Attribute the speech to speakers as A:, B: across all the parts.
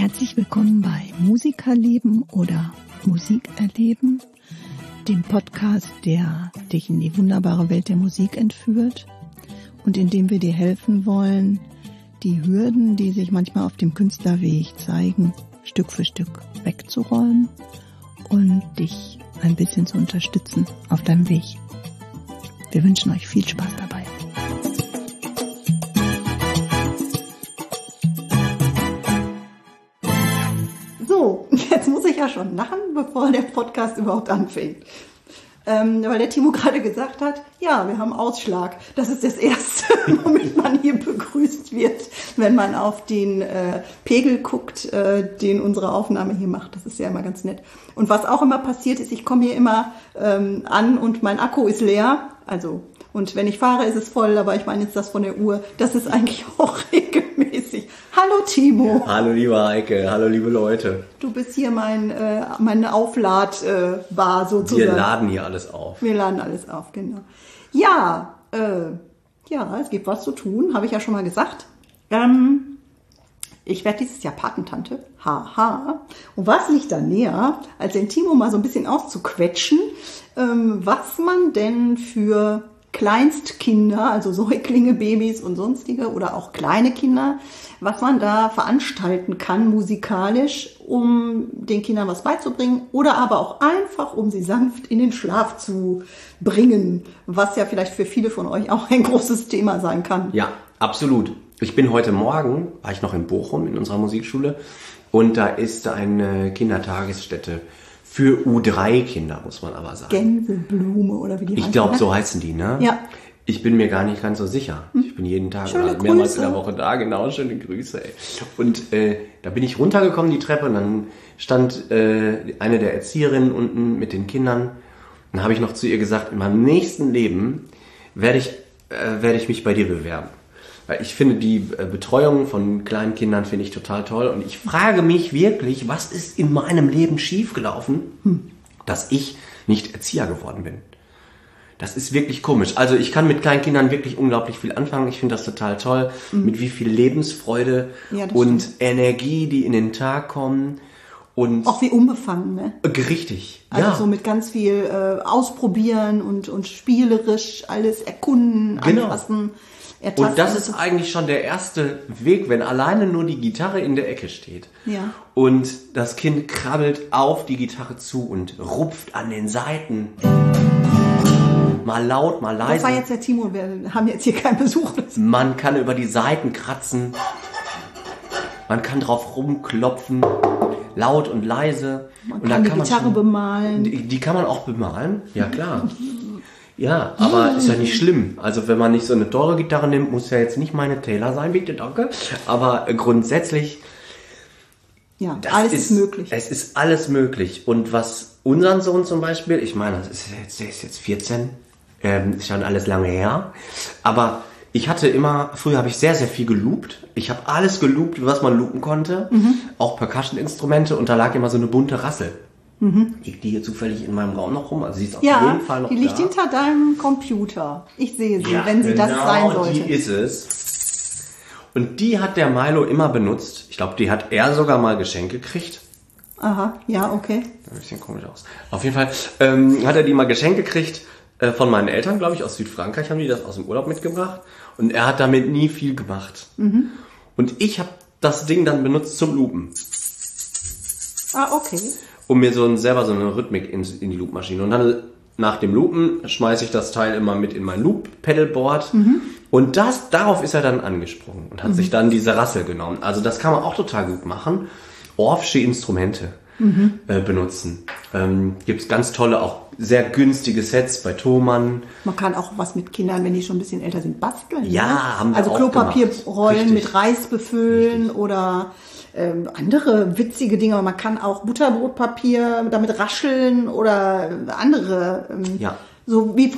A: Herzlich willkommen bei Musikerleben oder Musik erleben, dem Podcast, der dich in die wunderbare Welt der Musik entführt und in dem wir dir helfen wollen, die Hürden, die sich manchmal auf dem Künstlerweg zeigen, Stück für Stück wegzuräumen und dich ein bisschen zu unterstützen auf deinem Weg. Wir wünschen euch viel Spaß dabei. So, jetzt muss ich ja schon lachen, bevor der Podcast überhaupt anfängt. Weil der Timo gerade gesagt hat, ja, wir haben Ausschlag. Das ist das Erste, womit man hier begrüßt wird, wenn man auf den Pegel guckt, den unsere Aufnahme hier macht. Das ist ja immer ganz nett. Und was auch immer passiert ist, ich komme hier immer an und mein Akku ist leer. Und wenn ich fahre, ist es voll, aber ich meine jetzt das von der Uhr. Das ist eigentlich auch regelmäßig. Hallo Timo.
B: Hallo liebe Heike, hallo liebe Leute.
A: Du bist hier meine Aufladbar sozusagen.
B: Wir laden hier alles auf.
A: Wir laden alles auf, genau. Ja, es gibt was zu tun, habe ich ja schon mal gesagt. Ich werde dieses Jahr Patentante. Haha. Und was liegt da näher, als den Timo mal so ein bisschen auszuquetschen, was man denn für Kleinstkinder, also Säuglinge, Babys und sonstige oder auch kleine Kinder, was man da veranstalten kann musikalisch, um den Kindern was beizubringen oder aber auch einfach, um sie sanft in den Schlaf zu bringen, was ja vielleicht für viele von euch auch ein großes Thema sein kann.
B: Ja, absolut. Ich bin heute Morgen, war ich noch in Bochum in unserer Musikschule und da ist eine Kindertagesstätte für U3-Kinder, muss man aber sagen.
A: Gänseblume oder wie die heißen.
B: Ich glaube, so heißen die, ne?
A: Ja.
B: Ich bin mir gar nicht ganz so sicher. Ich bin jeden Tag oder mehrmals in der Woche da. Genau, schöne Grüße. Ey. Und da bin ich runtergekommen, die Treppe, und dann stand eine der Erzieherinnen unten mit den Kindern. Und dann habe ich noch zu ihr gesagt, in meinem nächsten Leben werde ich mich bei dir bewerben. Weil ich finde die Betreuung von kleinen Kindern finde ich total toll. Und ich frage mich wirklich, was ist in meinem Leben schiefgelaufen, dass ich nicht Erzieher geworden bin. Das ist wirklich komisch. Also ich kann mit kleinen Kindern wirklich unglaublich viel anfangen. Ich finde das total toll, mit wie viel Lebensfreude und Energie, die in den Tag kommen. Und
A: auch wie unbefangen, ne?
B: Richtig,
A: also so mit ganz viel ausprobieren und spielerisch alles erkunden, anfassen. Ertasten.
B: Und das ist eigentlich schon der erste Weg, wenn alleine nur die Gitarre in der Ecke steht.
A: Ja.
B: Und das Kind krabbelt auf die Gitarre zu und rupft an den Saiten. Mal laut, mal leise.
A: Das war jetzt der Timo, wir haben jetzt hier keinen Besuch.
B: Man kann über die Saiten kratzen. Man kann drauf rumklopfen. Laut und leise.
A: Man kann die Gitarre bemalen.
B: Die kann man auch bemalen, ja klar. Ja, aber ist ja nicht schlimm. Also wenn man nicht so eine teure Gitarre nimmt, muss ja jetzt nicht meine Taylor sein, bitte, danke. Aber grundsätzlich,
A: ja, alles ist möglich.
B: Es ist alles möglich. Und was unseren Sohn zum Beispiel, ich meine, der ist jetzt 14, ist schon alles lange her. Aber ich hatte früher habe ich sehr, sehr viel geloopt. Ich habe alles geloopt, was man loopen konnte. Auch Percussion-Instrumente, und da lag immer so eine bunte Rassel. Liegt die hier zufällig in meinem Raum noch rum? Also sie ist auf jeden Fall noch da.
A: Die liegt hinter deinem Computer. Ich sehe sie, wenn sie das sein sollte.
B: Die ist es. Und die hat der Milo immer benutzt. Ich glaube, die hat er sogar mal geschenkt gekriegt.
A: Aha, ja, okay.
B: Ein bisschen komisch aus. Auf jeden Fall hat er die mal geschenkt gekriegt von meinen Eltern, glaube ich, aus Südfrankreich haben die das aus dem Urlaub mitgebracht. Und er hat damit nie viel gemacht. Und ich habe das Ding dann benutzt zum Loopen.
A: Ah, okay.
B: Um mir selber so eine Rhythmik in die Loopmaschine. Und dann nach dem Loopen schmeiße ich das Teil immer mit in mein Loop-Pedalboard. Und darauf ist er dann angesprungen und hat sich dann diese Rassel genommen. Also das kann man auch total gut machen. Orffsche Instrumente benutzen. Gibt's ganz tolle, auch sehr günstige Sets bei Thomann.
A: Man kann auch was mit Kindern, wenn die schon ein bisschen älter sind, basteln.
B: Ja, haben wir
A: also
B: auch
A: Klopapierrollen mit Reis befüllen oder andere witzige Dinge. Man kann auch Butterbrotpapier damit rascheln oder andere. So wie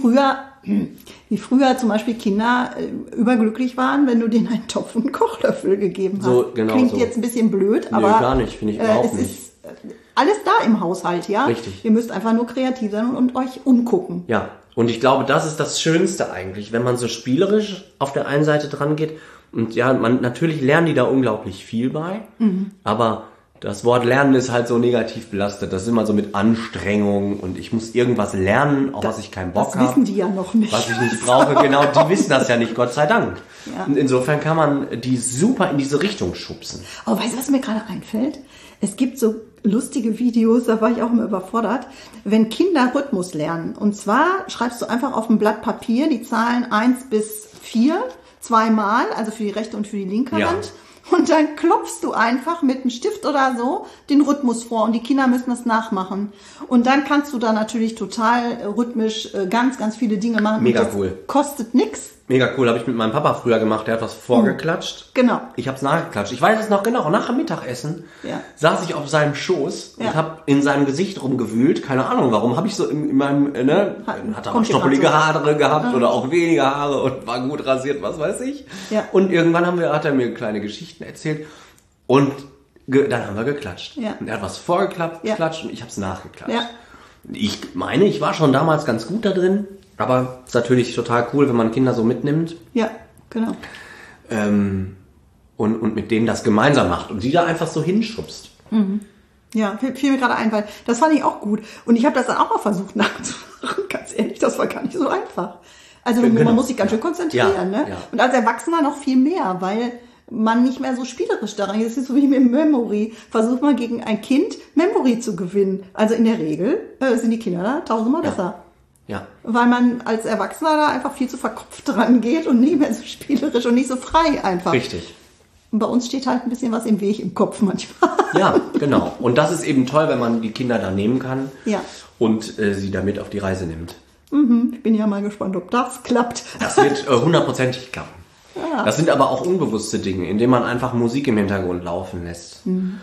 A: früher zum Beispiel Kinder überglücklich waren, wenn du denen einen Topf und einen Kochlöffel gegeben hast.
B: So, genau.
A: Klingt jetzt ein bisschen blöd, aber
B: gar nicht, finde ich überhaupt nicht.
A: Ist alles da im Haushalt, ja?
B: Richtig.
A: Ihr müsst einfach nur kreativ sein und euch umgucken.
B: Ja, und ich glaube, das ist das Schönste eigentlich, wenn man so spielerisch auf der einen Seite dran geht. Und ja, natürlich lernen die da unglaublich viel bei, aber Das Wort Lernen ist halt so negativ belastet. Das ist immer so mit Anstrengung und ich muss irgendwas lernen, auch was ich keinen Bock habe.
A: Das wissen die ja noch nicht.
B: Was ich nicht brauche, genau, die wissen das ja nicht, Gott sei Dank. Ja. Und insofern kann man die super in diese Richtung schubsen.
A: Oh, weißt du, was mir gerade einfällt? Es gibt so lustige Videos, da war ich auch immer überfordert, wenn Kinder Rhythmus lernen. Und zwar schreibst du einfach auf ein Blatt Papier die Zahlen 1 bis 4 zweimal, also für die rechte und für die linke Hand. Und dann klopfst du einfach mit einem Stift oder so den Rhythmus vor und die Kinder müssen das nachmachen. Und dann kannst du da natürlich total rhythmisch ganz, ganz viele Dinge machen.
B: Mega cool.
A: Kostet nix.
B: Mega cool, habe ich mit meinem Papa früher gemacht, der hat was vorgeklatscht.
A: Genau.
B: Ich habe es nachgeklatscht. Ich weiß es noch genau, nach dem Mittagessen saß ich auf seinem Schoß und habe in seinem Gesicht rumgewühlt. Keine Ahnung warum, habe ich so in meinem, hat er stoppelige Haare gehabt oder auch weniger Haare und war gut rasiert, was weiß ich. Ja. Und irgendwann hat er mir kleine Geschichten erzählt und dann haben wir geklatscht. Ja. Und er hat was vorgeklatscht und ich habe es nachgeklatscht. Ja. Ich meine, ich war schon damals ganz gut da drin. Aber es ist natürlich total cool, wenn man Kinder so mitnimmt.
A: Ja, genau.
B: Und mit denen das gemeinsam macht und die da einfach so hinschubst.
A: Mhm. Ja, fiel mir gerade ein, weil das fand ich auch gut. Und ich habe das dann auch mal versucht nachzumachen. Ganz ehrlich, das war gar nicht so einfach. Also man muss sich ganz schön konzentrieren. Ne? Ja. Und als Erwachsener noch viel mehr, weil man nicht mehr so spielerisch daran geht. Das ist so wie mit Memory. Versucht man gegen ein Kind Memory zu gewinnen. Also in der Regel sind die Kinder da tausendmal besser.
B: Ja.
A: Weil man als Erwachsener da einfach viel zu verkopft dran geht und nicht mehr so spielerisch und nicht so frei einfach.
B: Richtig.
A: Und bei uns steht halt ein bisschen was im Weg im Kopf manchmal.
B: Ja, genau. Und das ist eben toll, wenn man die Kinder da nehmen kann und sie damit auf die Reise nimmt.
A: Mhm. Ich bin ja mal gespannt, ob das klappt.
B: Das wird 100%ig klappen. Ja. Das sind aber auch unbewusste Dinge, indem man einfach Musik im Hintergrund laufen lässt. Mhm.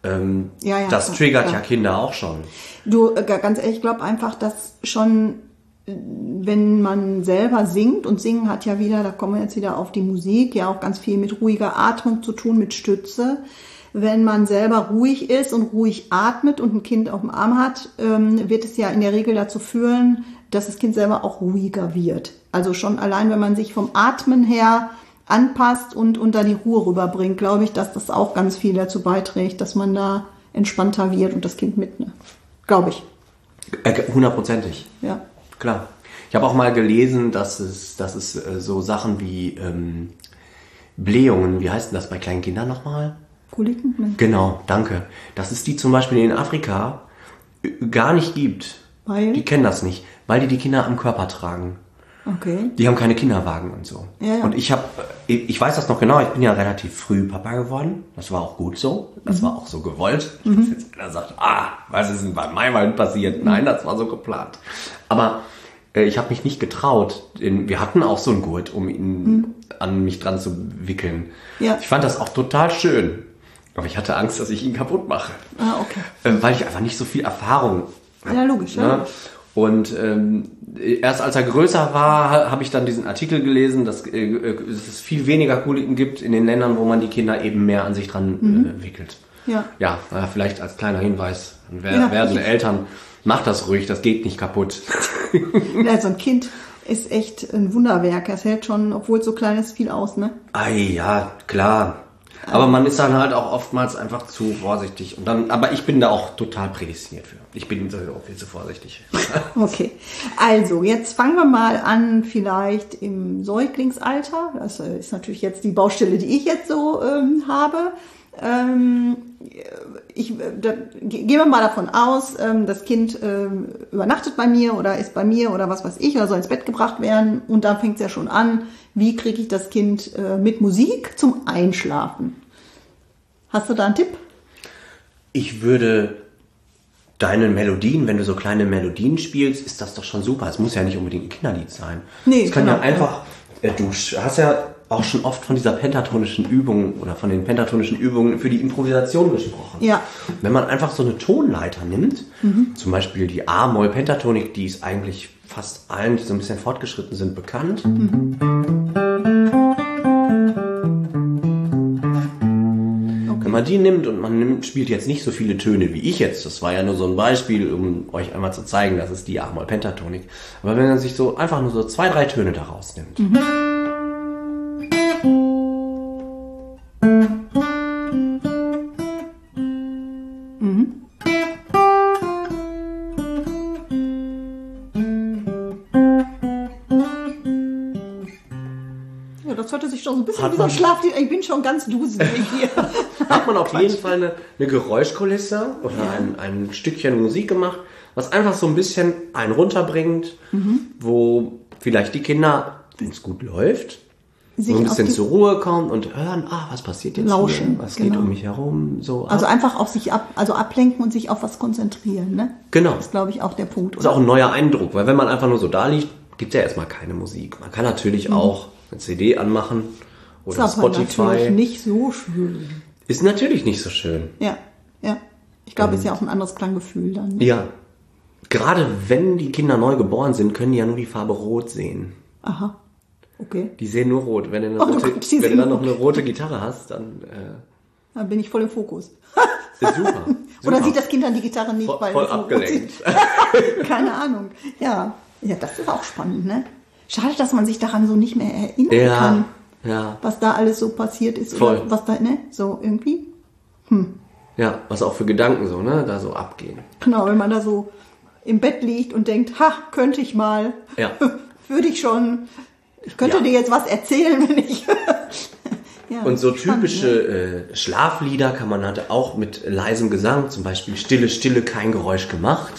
B: Das triggert ja Kinder auch schon.
A: Du, ganz ehrlich, ich glaube einfach, dass schon, wenn man selber singt, und Singen hat ja wieder, da kommen wir jetzt wieder auf die Musik, ja auch ganz viel mit ruhiger Atmung zu tun, mit Stütze. Wenn man selber ruhig ist und ruhig atmet und ein Kind auf dem Arm hat, wird es ja in der Regel dazu führen, dass das Kind selber auch ruhiger wird. Also schon allein, wenn man sich vom Atmen her anpasst und da die Ruhe rüberbringt, glaube ich, dass das auch ganz viel dazu beiträgt, dass man da entspannter wird und das Kind mitnimmt. Glaube ich.
B: 100%ig.
A: Ja.
B: Klar. Ich habe auch mal gelesen, dass es so Sachen wie Blähungen, wie heißt denn das bei kleinen Kindern nochmal?
A: Koliken?
B: Genau, danke. Dass es die zum Beispiel in Afrika gar nicht gibt.
A: Weil?
B: Die kennen das nicht, weil die Kinder am Körper tragen.
A: Okay.
B: Die haben keine Kinderwagen und so.
A: Ja, ja.
B: Und ich weiß das noch genau, ich bin ja relativ früh Papa geworden. Das war auch gut so. Das war auch so gewollt. Dass jetzt einer sagt, was ist denn bei meinem passiert? Nein, das war so geplant. Aber ich habe mich nicht getraut. Wir hatten auch so einen Gurt, um ihn an mich dran zu wickeln. Ja. Ich fand das auch total schön. Aber ich hatte Angst, dass ich ihn kaputt mache.
A: Okay.
B: Weil ich einfach nicht so viel Erfahrung habe.
A: Ja, logisch.
B: Ne? Ja. Und erst als er größer war, habe ich dann diesen Artikel gelesen, dass es viel weniger Koliken gibt in den Ländern, wo man die Kinder eben mehr an sich dran wickelt. Ja. Ja, vielleicht als kleiner Hinweis an werdende Eltern, macht das ruhig, das geht nicht kaputt.
A: Also ein Kind ist echt ein Wunderwerk. Es hält schon, obwohl es so klein ist, viel aus, ne?
B: Ja, klar. Aber man ist dann halt auch oftmals einfach zu vorsichtig. Aber ich bin da auch total prädestiniert für. Ich bin sowieso viel zu vorsichtig.
A: Okay. Also, jetzt fangen wir mal an, vielleicht im Säuglingsalter. Das ist natürlich jetzt die Baustelle, die ich jetzt so habe. Gehen wir mal davon aus, das Kind übernachtet bei mir oder ist bei mir oder was weiß ich, oder soll ins Bett gebracht werden. Und da fängt es ja schon an, wie kriege ich das Kind mit Musik zum Einschlafen? Hast du da einen Tipp?
B: Ich würde deine Melodien, wenn du so kleine Melodien spielst, ist das doch schon super. Es muss ja nicht unbedingt ein Kinderlied sein. Nee, es kann ja einfach, du hast ja auch schon oft von dieser pentatonischen Übung oder von den pentatonischen Übungen für die Improvisation gesprochen.
A: Ja.
B: Wenn man einfach so eine Tonleiter nimmt, zum Beispiel die A-Moll-Pentatonik, die ist eigentlich fast allen, die so ein bisschen fortgeschritten sind, bekannt. Wenn man die nimmt und spielt jetzt nicht so viele Töne wie ich jetzt, das war ja nur so ein Beispiel, um euch einmal zu zeigen, das ist die A-Moll-Pentatonik. Aber wenn man sich so einfach nur so 2, 3 Töne daraus nimmt.
A: Ja, das hörte sich schon so ein bisschen wie so ein Schlaflied. Ich bin schon ganz duselig hier.
B: Hat man auf jeden Fall eine Geräuschkulisse oder ein Stückchen Musik gemacht, was einfach so ein bisschen einen runterbringt, wo vielleicht die Kinder, wenn es gut läuft, so ein bisschen zur Ruhe kommen und hören, was passiert jetzt
A: lauschen,
B: hier? Was geht um mich herum? So
A: also einfach auf sich ablenken und sich auf was konzentrieren. Ne?
B: Genau.
A: Das ist, glaube ich, auch der Punkt.
B: Das ist auch ein neuer Eindruck, weil wenn man einfach nur so da liegt, gibt es ja erstmal keine Musik. Man kann natürlich auch eine CD anmachen oder
A: ist aber
B: Spotify.
A: Natürlich nicht so schön.
B: Ist natürlich nicht so schön.
A: Ja. Ich glaube, ist ja auch ein anderes Klanggefühl dann. Ne?
B: Ja. Gerade wenn die Kinder neu geboren sind, können die ja nur die Farbe Rot sehen.
A: Aha. Okay.
B: Die sehen nur rot. Wenn du, wenn du dann noch eine rote Gitarre hast, dann
A: bin ich voll im Fokus.
B: Ist super.
A: Oder sieht das Kind dann die Gitarre nicht, weil
B: voll abgelenkt.
A: Keine Ahnung. Ja, das ist auch spannend, ne? Schade, dass man sich daran so nicht mehr erinnern kann.
B: Ja.
A: Was da alles so passiert ist.
B: Voll.
A: Oder was da, ne? So irgendwie.
B: Ja, was auch für Gedanken so, ne? Da so abgehen.
A: Genau, wenn man da so im Bett liegt und denkt, könnte ich mal.
B: Ja.
A: Würde ich schon. Ich könnte dir jetzt was erzählen, wenn ich...
B: und so typische Schlaflieder kann man halt auch mit leisem Gesang, zum Beispiel Stille, Stille, kein Geräusch gemacht.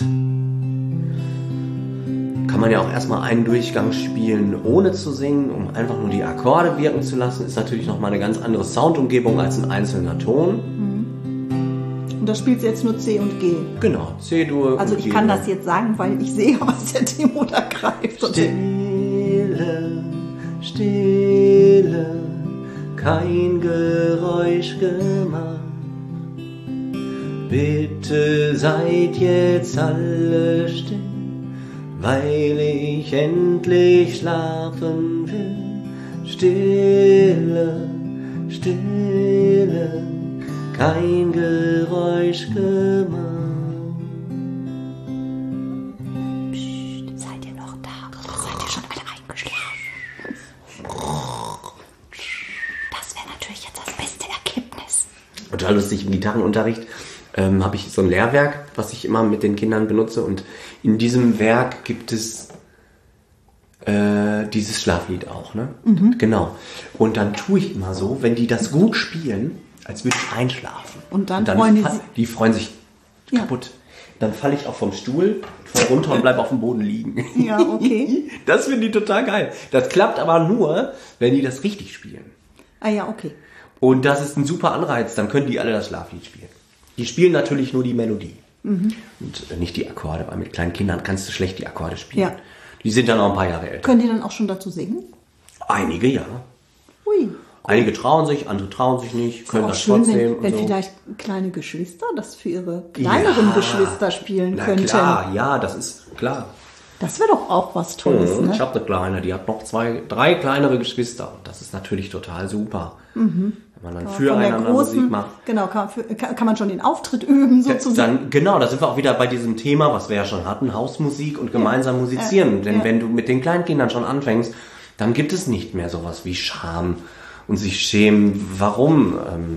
B: Kann man ja auch erstmal einen Durchgang spielen, ohne zu singen, um einfach nur die Akkorde wirken zu lassen. Ist natürlich nochmal eine ganz andere Soundumgebung als ein einzelner Ton.
A: Und da spielt sie jetzt nur C und G.
B: Genau, C-Dur.
A: Also ich kann das jetzt sagen, weil ich sehe, was der Timo da greift.
B: Stille, Stille, kein Geräusch gemacht. Bitte seid jetzt alle still, weil ich endlich schlafen will. Stille, Stille, kein Geräusch gemacht.
A: Psst, seid ihr noch da? Seid ihr schon alle eingeschlafen? Das wäre natürlich jetzt das beste Ergebnis.
B: Total lustig, im Gitarrenunterricht habe ich so ein Lehrwerk, was ich immer mit den Kindern benutze, und in diesem Werk gibt es dieses Schlaflied auch, ne? Genau. Und dann tue ich immer so, wenn die das gut spielen, als würde ich einschlafen.
A: Und dann freuen
B: die freuen sich kaputt. Dann falle ich auch vom Stuhl, fall runter und bleibe auf dem Boden liegen.
A: Ja, okay.
B: Das finden die total geil. Das klappt aber nur, wenn die das richtig spielen.
A: Ah ja, okay.
B: Und das ist ein super Anreiz, dann können die alle das Schlaflied spielen. Die spielen natürlich nur die Melodie und nicht die Akkorde, weil mit kleinen Kindern kannst du schlecht die Akkorde spielen. Ja. Die sind dann auch ein paar Jahre älter.
A: Können die dann auch schon dazu singen?
B: Einige, ja.
A: Ui.
B: Einige trauen sich, andere trauen sich nicht, können das
A: schön,
B: trotzdem.
A: Wenn so. Vielleicht kleine Geschwister das für ihre kleineren Geschwister spielen könnten.
B: Klar, ja, das ist klar.
A: Das wäre doch auch was Tolles, ne?
B: Ich habe eine Kleine, die hat noch 3 kleinere Geschwister. Und das ist natürlich total super. Wenn man dann füreinander Musik macht.
A: Genau, kann man schon den Auftritt üben, sozusagen.
B: Genau, da sind wir auch wieder bei diesem Thema, was wir ja schon hatten, Hausmusik und gemeinsam musizieren. Denn wenn du mit den Kleinkindern schon anfängst, dann gibt es nicht mehr sowas wie Scham und sich schämen. Warum?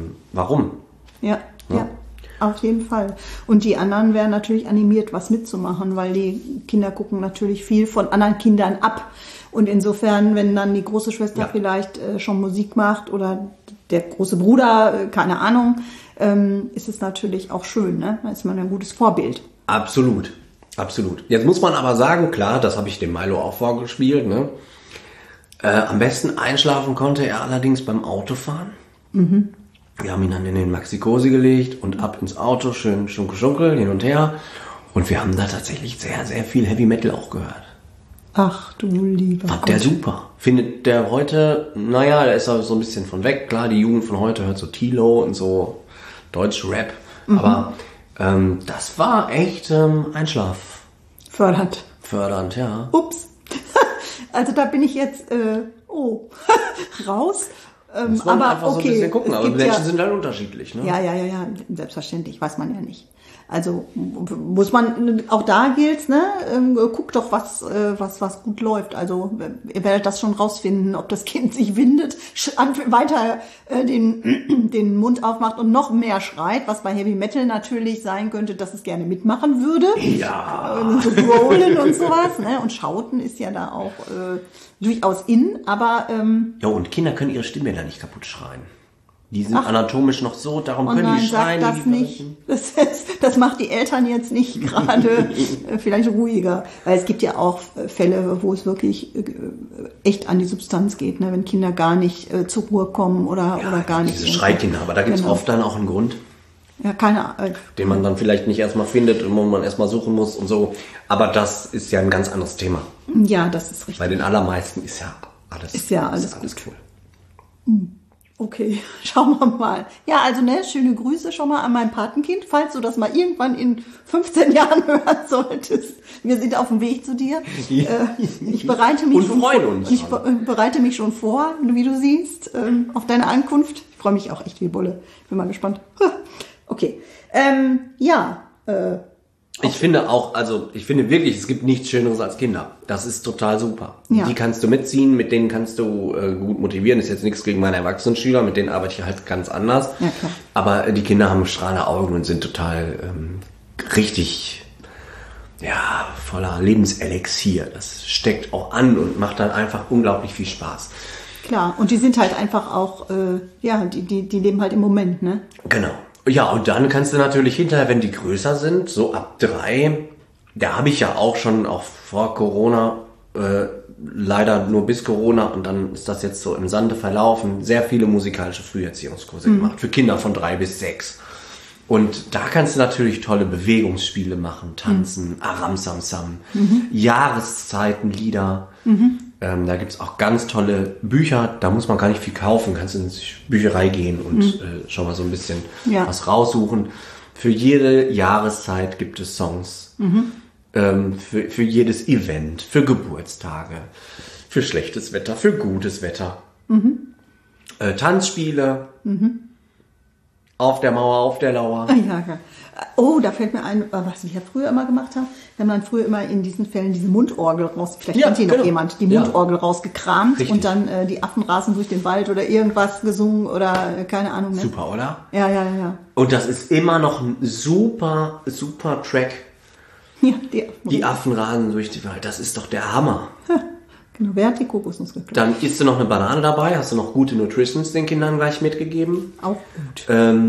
A: Ja. Auf jeden Fall. Und die anderen wären natürlich animiert, was mitzumachen, weil die Kinder gucken natürlich viel von anderen Kindern ab. Und insofern, wenn dann die große Schwester vielleicht schon Musik macht oder der große Bruder, keine Ahnung, ist es natürlich auch schön, ne? Da ist man ein gutes Vorbild.
B: Absolut, absolut. Jetzt muss man aber sagen, klar, das habe ich dem Milo auch vorgespielt, ne? Am besten einschlafen konnte er allerdings beim Autofahren. Wir haben ihn dann in den Maxi-Cosi gelegt und ab ins Auto, schön schunkel, hin und her. Und wir haben da tatsächlich sehr, sehr viel Heavy Metal auch gehört.
A: Ach du lieber
B: Fand der super. Findet der heute, da ist er so ein bisschen von weg. Klar, die Jugend von heute hört so Tilo und so Deutsch-Rap. Aber das war echt Einschlaf. Fördernd, ja.
A: Ups. Also da bin ich jetzt, raus.
B: Muss man
A: aber
B: einfach so ein bisschen gucken. Aber Menschen sind halt unterschiedlich, ne?
A: Ja, selbstverständlich, weiß man ja nicht. Also muss man, auch da gilt, ne, guck doch, was gut läuft. Also ihr werdet das schon rausfinden, ob das Kind sich windet, weiter den Mund aufmacht und noch mehr schreit, was bei Heavy Metal natürlich sein könnte, dass es gerne mitmachen würde.
B: Ja.
A: So growlen und sowas, ne? Und Schauten ist ja da auch durchaus in, aber
B: ja, und Kinder können ihre Stimme da nicht kaputt schreien. Die sind anatomisch noch so, darum können
A: nein,
B: die schreien.
A: Sag das nicht. Das macht die Eltern jetzt nicht gerade vielleicht ruhiger. Weil es gibt ja auch Fälle, wo es wirklich echt an die Substanz geht, ne? Wenn Kinder gar nicht zur Ruhe kommen oder gar nicht.
B: Diese Schreikinder, aber da gibt es oft dann auch einen Grund.
A: Ja, keine Ahnung.
B: Den man dann vielleicht nicht erstmal findet und wo man erstmal suchen muss und so. Aber das ist ja ein ganz anderes Thema.
A: Ja, das ist richtig.
B: Bei den allermeisten ist ja alles
A: cool. Okay, schauen wir mal. Ja, also schöne Grüße schon mal an mein Patenkind, falls du das mal irgendwann in 15 Jahren hören solltest. Wir sind auf dem Weg zu dir. Ja. Ich bereite mich bereite mich schon vor, wie du siehst, auf deine Ankunft. Ich freue mich auch echt wie Bolle. Bin mal gespannt. Okay,
B: ich finde wirklich, es gibt nichts Schöneres als Kinder. Das ist total super. Ja. Die kannst du mitziehen, mit denen kannst du gut motivieren. Ist jetzt nichts gegen meine Erwachsenen-Schüler, mit denen arbeite ich halt ganz anders. Ja, klar. Aber die Kinder haben strahlende Augen und sind total richtig voller Lebenselixier. Das steckt auch an und macht dann einfach unglaublich viel Spaß.
A: Klar, und die sind halt einfach auch, die leben halt im Moment, ne?
B: Genau. Ja, und dann kannst du natürlich hinterher, wenn die größer sind, so ab 3, da habe ich ja auch schon, auch vor Corona, leider nur bis Corona, und dann ist das jetzt so im Sande verlaufen, sehr viele musikalische Früherziehungskurse gemacht, für Kinder von 3 bis 6. Und da kannst du natürlich tolle Bewegungsspiele machen, tanzen, Aram Sam Sam, Jahreszeitenlieder. Da gibt's auch ganz tolle Bücher, da muss man gar nicht viel kaufen, kannst in die Bücherei gehen und schon mal so ein bisschen was raussuchen. Für jede Jahreszeit gibt es Songs, für jedes Event, für Geburtstage, für schlechtes Wetter, für gutes Wetter. Tanzspiele, auf der Mauer, auf der Lauer.
A: Ja. Oh, da fällt mir ein, was wir früher immer gemacht haben. Wir haben dann früher immer in diesen Fällen diese Mundorgel raus, vielleicht kennt hier noch jemand, die Mundorgel rausgekramt. Richtig. Und dann die Affen rasen durch den Wald oder irgendwas gesungen oder keine Ahnung. Ne?
B: Super, oder?
A: Ja.
B: Und das ist immer noch ein super, super Track.
A: Ja,
B: die Affen rasen durch den Wald, das ist doch der Hammer.
A: Genau, wer hat die Kokosnuss geklaut?
B: Dann isst du noch eine Banane dabei, hast du noch gute Nutritions den Kindern gleich mitgegeben.
A: Auch gut.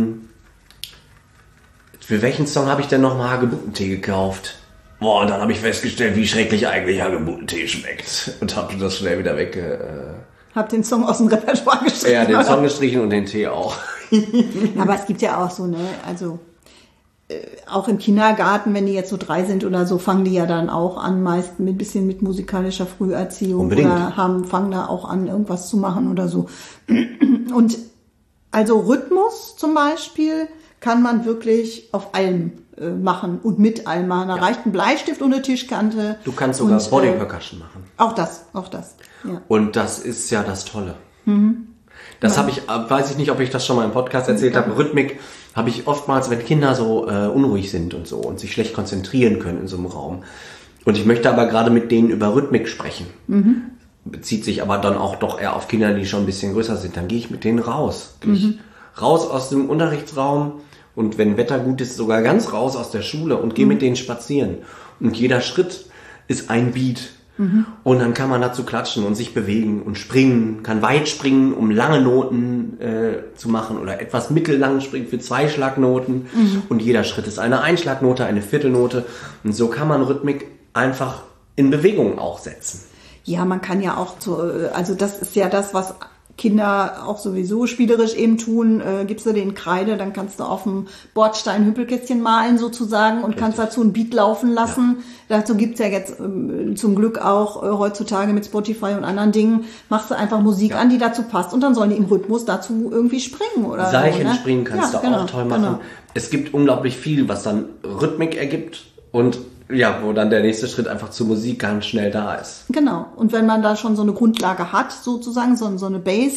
B: Für welchen Song habe ich denn nochmal Hagebuttentee gekauft? Boah, und dann habe ich festgestellt, wie schrecklich eigentlich Hagebuttentee schmeckt. Und habe das schnell wieder
A: Hab den Song aus dem Repertoire gestrichen.
B: Ja, den Song gestrichen und den Tee auch.
A: Aber es gibt ja auch so, ne, also auch im Kindergarten, wenn die jetzt so 3 sind oder so, fangen die ja dann auch an, meist mit bisschen mit musikalischer Früherziehung.
B: Unbedingt.
A: Oder fangen da auch an, irgendwas zu machen oder so. Und also Rhythmus zum Beispiel kann man wirklich auf allem machen und mit allem machen. Da reicht ein Bleistift und eine Tischkante.
B: Du kannst sogar Body Percussion machen.
A: Auch das. Ja.
B: Und das ist ja das Tolle. Das habe ich, weiß ich nicht, ob ich das schon mal im Podcast erzählt habe. Rhythmik habe ich oftmals, wenn Kinder so unruhig sind und so und sich schlecht konzentrieren können in so einem Raum. Und ich möchte aber gerade mit denen über Rhythmik sprechen. Bezieht sich aber dann auch doch eher auf Kinder, die schon ein bisschen größer sind. Dann gehe ich mit denen raus. Raus aus dem Unterrichtsraum und wenn Wetter gut ist, sogar ganz raus aus der Schule und gehe mit denen spazieren. Und jeder Schritt ist ein Beat. Und dann kann man dazu klatschen und sich bewegen und springen, kann weit springen, um lange Noten zu machen oder etwas mittellang springen für 2 Schlagnoten. Und jeder Schritt ist eine Einschlagnote, eine Viertelnote. Und so kann man Rhythmik einfach in Bewegung auch setzen.
A: Ja, man kann ja auch also das ist ja das, was Kinder auch sowieso spielerisch eben tun, gibst du denen Kreide, dann kannst du auf dem Bordstein Hüppelkästchen malen sozusagen und kannst dazu ein Beat laufen lassen. Ja. Dazu gibt's ja jetzt zum Glück auch heutzutage mit Spotify und anderen Dingen, machst du einfach Musik an, die dazu passt und dann sollen die im Rhythmus dazu irgendwie springen oder
B: Seilchen springen kannst du auch toll machen. Genau. Es gibt unglaublich viel, was dann Rhythmik ergibt und ja, wo dann der nächste Schritt einfach zur Musik ganz schnell da ist.
A: Genau. Und wenn man da schon so eine Grundlage hat, sozusagen, so eine Base,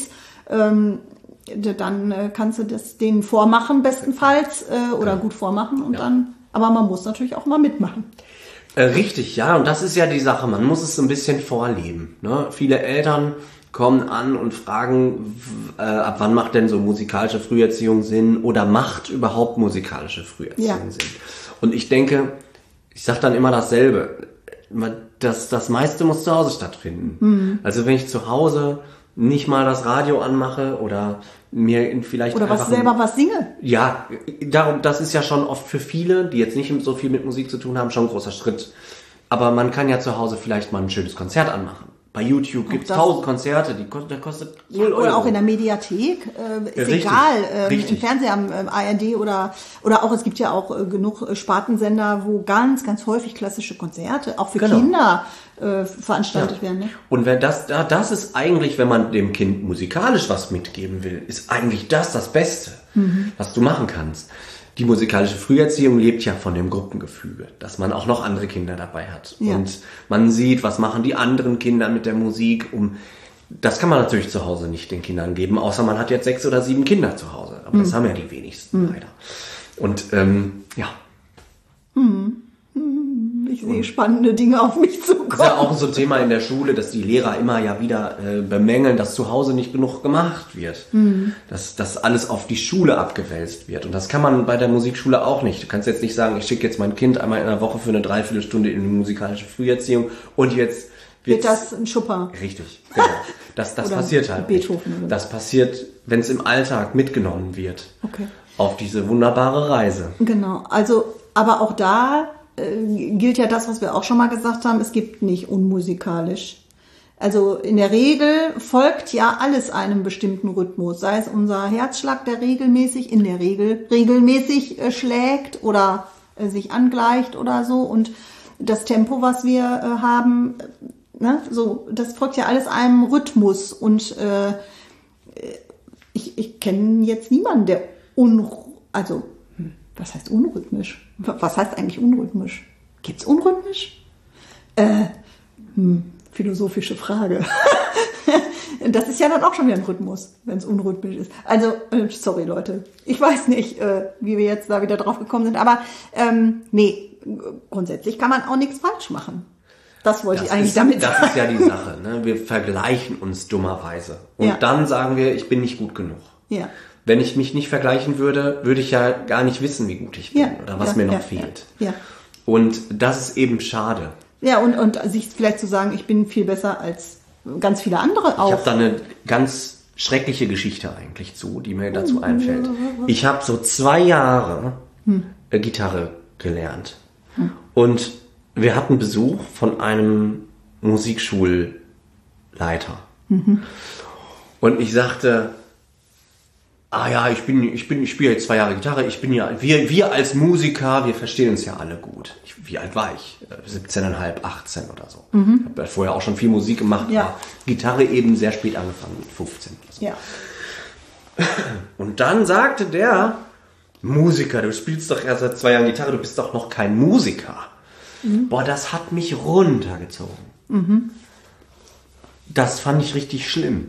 A: dann kannst du das denen vormachen, bestenfalls, oder gut vormachen und dann, aber man muss natürlich auch mal mitmachen.
B: Richtig, ja, und das ist ja die Sache, man muss es so ein bisschen vorleben. Ne? Viele Eltern kommen an und fragen, ab wann macht denn so musikalische Früherziehung Sinn oder macht überhaupt musikalische Früherziehung Sinn? Und ich denke, ich sage dann immer dasselbe, das meiste muss zu Hause stattfinden. Also wenn ich zu Hause nicht mal das Radio anmache oder mir vielleicht
A: oder was selber was singe.
B: Ja, darum, das ist ja schon oft für viele, die jetzt nicht so viel mit Musik zu tun haben, schon ein großer Schritt. Aber man kann ja zu Hause vielleicht mal ein schönes Konzert anmachen. Bei YouTube gibt es 1000 Konzerte, der kostet 0 Euro.
A: Oder auch in der Mediathek, ist richtig, egal, im Fernseher, am ARD oder auch, es gibt ja auch genug Spartensender, wo ganz, ganz häufig klassische Konzerte, auch für Kinder, veranstaltet werden. Ne?
B: Und wenn das ist eigentlich, wenn man dem Kind musikalisch was mitgeben will, ist eigentlich das Beste, was du machen kannst. Die musikalische Früherziehung lebt ja von dem Gruppengefüge, dass man auch noch andere Kinder dabei hat. Ja. Und man sieht, was machen die anderen Kinder mit der Musik. Das kann man natürlich zu Hause nicht den Kindern geben, außer man hat jetzt 6 oder 7 Kinder zu Hause. Aber das haben ja die wenigsten leider. Und
A: Ich sehe spannende Dinge auf mich zukommen.
B: Das ist ja auch so ein Thema in der Schule, dass die Lehrer immer ja wieder bemängeln, dass zu Hause nicht genug gemacht wird. Dass alles auf die Schule abgewälzt wird. Und das kann man bei der Musikschule auch nicht. Du kannst jetzt nicht sagen, ich schicke jetzt mein Kind einmal in der Woche für eine Dreiviertelstunde in die musikalische Früherziehung und jetzt
A: wird das ein Schupper.
B: Richtig, genau. Das passiert halt
A: Beethoven
B: nicht. Das passiert, wenn es im Alltag mitgenommen wird.
A: Okay.
B: Auf diese wunderbare Reise.
A: Genau. Also, aber auch da gilt ja das, was wir auch schon mal gesagt haben, es gibt nicht unmusikalisch. Also in der Regel folgt ja alles einem bestimmten Rhythmus, sei es unser Herzschlag, der regelmäßig schlägt oder sich angleicht oder so, und das Tempo, was wir haben, ne, so, das folgt ja alles einem Rhythmus, und ich kenne jetzt niemanden, der was heißt unrhythmisch? Was heißt eigentlich unrhythmisch? Gibt's unrhythmisch? Philosophische Frage. Das ist ja dann auch schon wieder ein Rhythmus, wenn es unrhythmisch ist. Also, sorry Leute, ich weiß nicht, wie wir jetzt da wieder drauf gekommen sind, aber nee, grundsätzlich kann man auch nichts falsch machen. Das wollte ich eigentlich damit sagen.
B: Das ist ja die Sache, ne? Wir vergleichen uns dummerweise. Und dann sagen wir, ich bin nicht gut genug.
A: Ja.
B: Wenn ich mich nicht vergleichen würde, würde ich ja gar nicht wissen, wie gut ich bin oder was mir noch fehlt.
A: Ja.
B: Und das ist eben schade.
A: Ja, und sich vielleicht zu sagen, ich bin viel besser als ganz viele andere auch.
B: Ich habe da eine ganz schreckliche Geschichte eigentlich die mir dazu einfällt. Ich habe so 2 Jahre Gitarre gelernt. Und wir hatten Besuch von einem Musikschulleiter. Und ich sagte, ich spiele jetzt 2 Jahre Gitarre, wir als Musiker, wir verstehen uns ja alle gut. Wie alt war ich? 17,5, 18 oder so. Ich habe vorher auch schon viel Musik gemacht, aber Gitarre eben sehr spät angefangen, mit 15 oder so.
A: Ja.
B: Und dann sagte der Musiker, du spielst doch erst seit 2 Jahren Gitarre, du bist doch noch kein Musiker. Boah, das hat mich runtergezogen. Das fand ich richtig schlimm.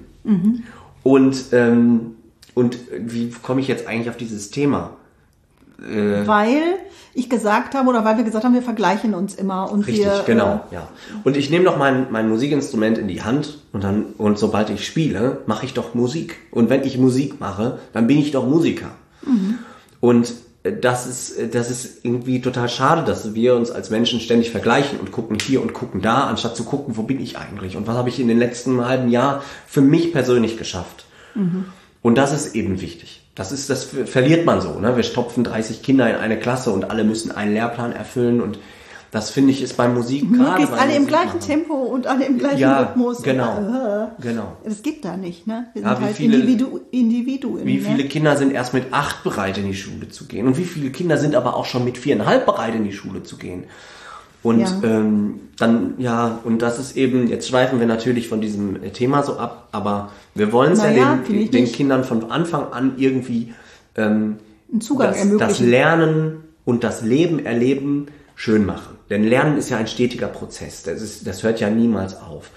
B: Und wie komme ich jetzt eigentlich auf dieses Thema?
A: Weil ich gesagt habe, oder weil wir gesagt haben, wir vergleichen uns immer. Und
B: richtig, genau, ja. Und ich nehme doch mein Musikinstrument in die Hand und sobald ich spiele, mache ich doch Musik. Und wenn ich Musik mache, dann bin ich doch Musiker. Und das ist irgendwie total schade, dass wir uns als Menschen ständig vergleichen und gucken hier und gucken da, anstatt zu gucken, wo bin ich eigentlich und was habe ich in den letzten halben Jahr für mich persönlich geschafft. Und das ist eben wichtig. Das verliert man so, ne? Wir stopfen 30 Kinder in eine Klasse und alle müssen einen Lehrplan erfüllen, und das finde ich ist bei Musik gerade.
A: Möglichst alle im gleichen Tempo und alle im gleichen Rhythmus.
B: Genau.
A: Das gibt da nicht, ne? Wir sind halt
B: Individuen. Wie viele Kinder sind erst mit 8 bereit, in die Schule zu gehen? Und wie viele Kinder sind aber auch schon mit 4,5 bereit, in die Schule zu gehen? Und und das ist eben, jetzt schweifen wir natürlich von diesem Thema so ab, aber wir wollen es den Kindern von Anfang an irgendwie
A: einen Zugang ermöglichen.
B: Das Lernen und das Leben erleben schön machen. Denn Lernen ist ja ein stetiger Prozess, das hört ja niemals auf.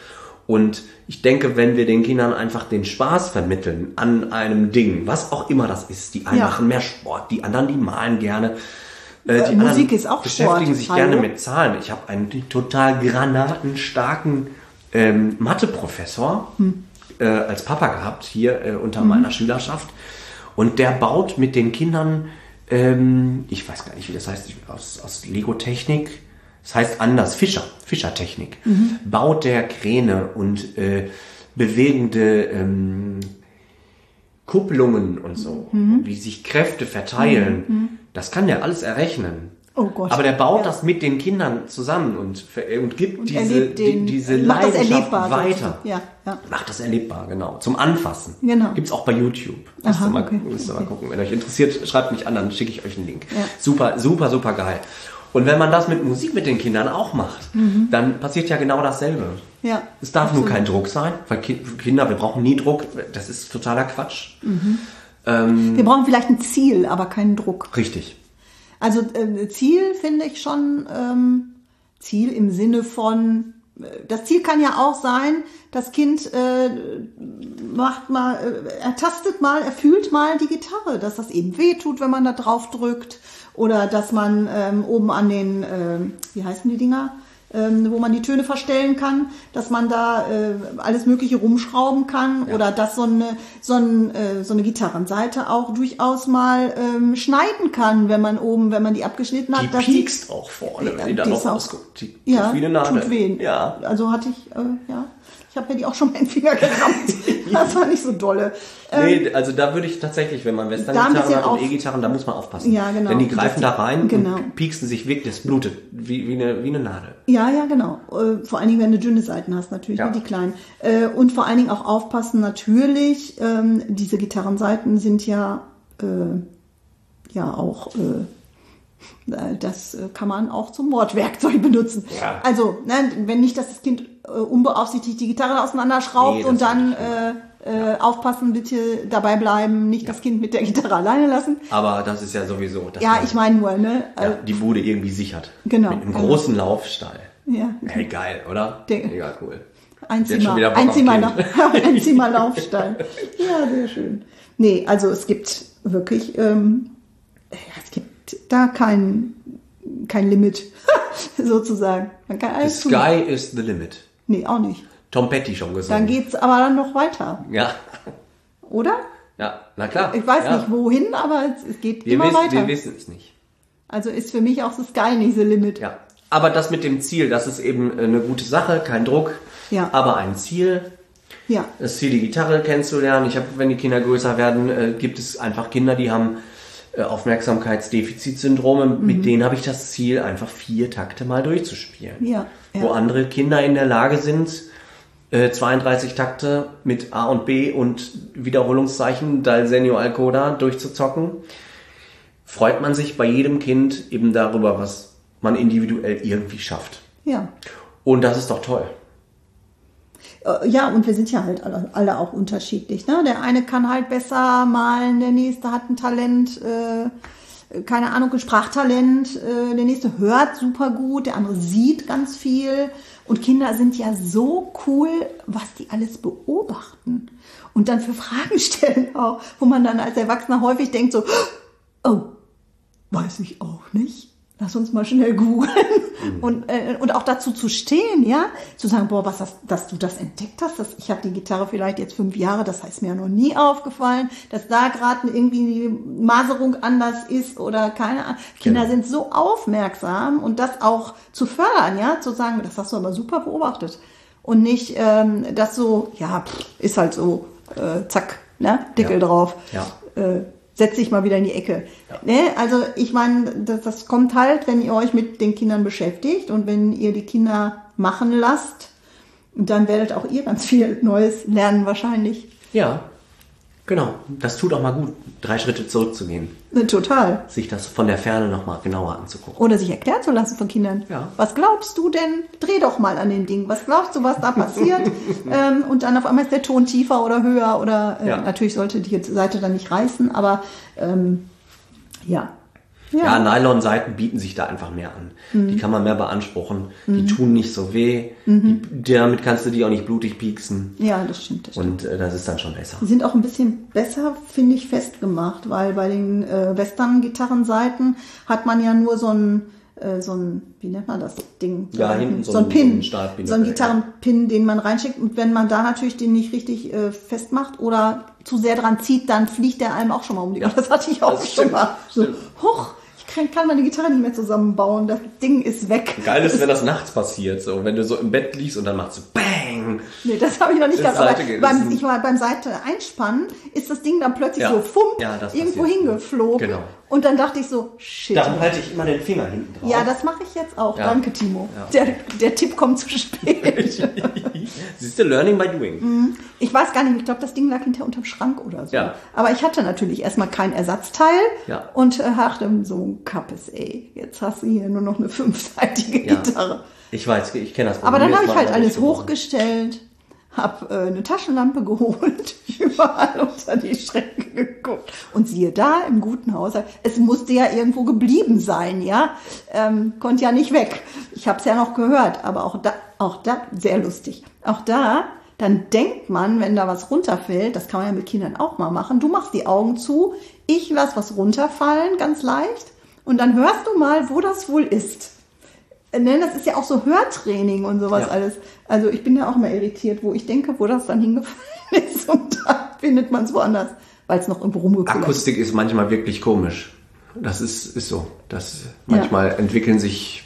B: Und ich denke, wenn wir den Kindern einfach den Spaß vermitteln an einem Ding, was auch immer das ist, die einen machen mehr Sport, die anderen, die malen gerne, die
A: Musik ist auch
B: beschäftigen
A: Sport.
B: sich gerne mit Zahlen. Ich habe einen total granatenstarken Mathe-Professor als Papa gehabt, hier unter meiner Schülerschaft. Und der baut mit den Kindern, ich weiß gar nicht, wie das heißt, aus Lego-Technik, das heißt anders, Fischertechnik, baut der Kräne und bewegende Kupplungen und so, wie sich Kräfte verteilen. Das kann der alles errechnen.
A: Oh Gott.
B: Aber der baut das mit den Kindern zusammen und gibt diese Leidenschaft weiter.
A: Ja.
B: Macht das erlebbar, genau. Zum Anfassen.
A: Genau.
B: Gibt's auch bei YouTube. Müsst ihr mal gucken. Wenn euch interessiert, schreibt mich an, dann schicke ich euch einen Link. Ja. Super, super, super geil. Und wenn man das mit Musik mit den Kindern auch macht, dann passiert ja genau dasselbe.
A: Ja,
B: es darf nur kein Druck sein, weil Kinder, wir brauchen nie Druck. Das ist totaler Quatsch.
A: Wir brauchen vielleicht ein Ziel, aber keinen Druck.
B: Richtig.
A: Also Ziel finde ich schon, Ziel im Sinne von, das Ziel kann ja auch sein, das Kind ertastet mal, er fühlt mal die Gitarre, dass das eben wehtut, wenn man da drauf drückt. Oder dass man oben an den, wie heißen die Dinger, wo man die Töne verstellen kann, dass man da alles Mögliche rumschrauben kann. Ja. Oder dass so eine Gitarrenseite auch durchaus mal schneiden kann, wenn man die abgeschnitten hat.
B: Die piekst auch vorne, wenn die da noch rausguckt.
A: Ja,
B: wie eine Nadel.
A: tut weh. Ja. Also hatte ich, ich habe mir die auch schon mal in den Finger gerammt. Das war nicht so dolle.
B: Nee, also da würde ich tatsächlich, wenn man Western-Gitarren hat und E-Gitarren, da muss man aufpassen.
A: Ja, genau.
B: Denn die greifen da rein und pieksen sich weg, das blutet wie eine Nadel.
A: Ja, genau. Vor allen Dingen, wenn du dünne Seiten hast, natürlich, die kleinen. Und vor allen Dingen auch aufpassen, natürlich, diese Gitarrenseiten sind ja auch... das kann man auch zum Mordwerkzeug benutzen. Ja. Also, wenn nicht, dass das Kind unbeaufsichtigt die Gitarre auseinanderschraubt und dann aufpassen, bitte dabei bleiben, nicht das Kind mit der Gitarre alleine lassen.
B: Aber das ist ja sowieso...
A: ich meine nur,
B: die Bude irgendwie sichert.
A: Genau.
B: Mit einem großen Laufstall.
A: Ja.
B: Hey, geil, oder? Mega cool.
A: Einzimmer Laufstall. Ja, sehr schön. Nee, also es gibt wirklich... es gibt da kein Limit, sozusagen. Man kann alles
B: The sky is the limit.
A: Nee, auch nicht.
B: Tom Petty schon gesagt.
A: Dann geht's aber dann noch weiter.
B: Ja.
A: Oder?
B: Ja, na klar.
A: Ich weiß nicht wohin, aber es geht immer weiter.
B: Wir wissen es nicht.
A: Also ist für mich auch the sky nicht the limit.
B: Ja. Aber das mit dem Ziel, das ist eben eine gute Sache, kein Druck, aber ein Ziel.
A: Ja.
B: Das Ziel, die Gitarre kennenzulernen. Wenn die Kinder größer werden, gibt es einfach Kinder, die haben Aufmerksamkeitsdefizitsyndrome, mit denen habe ich das Ziel, einfach 4 Takte mal durchzuspielen.
A: Ja.
B: Wo andere Kinder in der Lage sind, 32 Takte mit A und B und Wiederholungszeichen, Dal Senio al Coda durchzuzocken, freut man sich bei jedem Kind eben darüber, was man individuell irgendwie schafft.
A: Ja.
B: Und das ist doch toll.
A: Ja, und wir sind ja halt alle auch unterschiedlich. Ne? Der eine kann halt besser malen, der nächste hat ein Talent, keine Ahnung, ein Sprachtalent, der nächste hört super gut, der andere sieht ganz viel. Und Kinder sind ja so cool, was die alles beobachten. Und dann für Fragen stellen auch, wo man dann als Erwachsener häufig denkt so, oh, weiß ich auch nicht. Lass uns mal schnell googeln und auch dazu zu stehen, ja, zu sagen, boah, dass du das entdeckt hast, ich habe die Gitarre vielleicht jetzt 5 Jahre, das heißt mir ja noch nie aufgefallen, dass da gerade irgendwie die Maserung anders ist oder keine Ahnung. Kinder sind so aufmerksam und das auch zu fördern, ja, zu sagen, das hast du aber super beobachtet und nicht das so, ja, ist halt so, zack, ne, Deckel drauf.
B: Ja.
A: Setz dich mal wieder in die Ecke. Ja. Ne? Also ich meine, das kommt halt, wenn ihr euch mit den Kindern beschäftigt und wenn ihr die Kinder machen lasst, dann werdet auch ihr ganz viel Neues lernen wahrscheinlich.
B: Ja, genau. Das tut auch mal gut, 3 Schritte zurückzugehen.
A: Total.
B: Sich das von der Ferne nochmal genauer anzugucken.
A: Oder sich erklären zu lassen von Kindern.
B: Ja.
A: Was glaubst du denn? Dreh doch mal an dem Ding. Was glaubst du, was da passiert? Und dann auf einmal ist der Ton tiefer oder höher oder natürlich sollte die Seite dann nicht reißen, aber ja.
B: Ja, Nylon-Seiten bieten sich da einfach mehr an. Die kann man mehr beanspruchen. Die tun nicht so weh. Damit kannst du die auch nicht blutig pieksen.
A: Ja, das stimmt.
B: Und das ist dann schon besser.
A: Die sind auch ein bisschen besser, finde ich, festgemacht, weil bei den Western-Gitarrenseiten hat man ja nur so ein, wie nennt man das Ding?
B: Ja, hinten
A: so ein Pin.
B: So
A: ein Gitarrenpin, den man reinschickt. Und wenn man da natürlich den nicht richtig festmacht oder zu sehr dran zieht, dann fliegt der einem auch schon mal um die Ohren. Das hatte ich auch schon mal. So, huch, ich kann meine Gitarre nicht mehr zusammenbauen. Das Ding ist weg.
B: Geil ist, wenn das nachts passiert. So, wenn du so im Bett liegst und dann machst du BANG.
A: Nee, das habe ich noch nicht gehabt. Aber beim Seite einspannen ist das Ding dann plötzlich so irgendwo hingeflogen. Genau. Und dann dachte ich so, shit.
B: Darum halte ich immer den Finger hinten drauf.
A: Ja, das mache ich jetzt auch. Ja. Danke, Timo. Ja. Der Tipp kommt zu spät.
B: Siehst du, learning by doing.
A: Ich weiß gar nicht, ich glaube, das Ding lag hinterher unterm Schrank oder so.
B: Ja.
A: Aber ich hatte natürlich erstmal kein Ersatzteil und dachte so, Kappes, ey, jetzt hast du hier nur noch eine 5-seitige Gitarre.
B: Ich weiß, ich kenne das
A: Problem. Aber dann habe ich halt alles hochgestellt, habe eine Taschenlampe geholt, überall unter die Schränke geguckt. Und siehe da, im guten Haushalt, es musste ja irgendwo geblieben sein, ja. Konnte ja nicht weg. Ich habe es ja noch gehört, aber auch da, sehr lustig. Auch da, dann denkt man, wenn da was runterfällt, das kann man ja mit Kindern auch mal machen, du machst die Augen zu, ich lass was runterfallen, ganz leicht, und dann hörst du mal, wo das wohl ist. Das ist ja auch so Hörtraining und sowas alles. Also ich bin ja auch mal irritiert, wo ich denke, wo das dann hingefallen ist, und da findet man es woanders, weil es noch irgendwo rumgekullert ist.
B: Akustik ist manchmal wirklich komisch. Das ist so. Manchmal entwickeln sich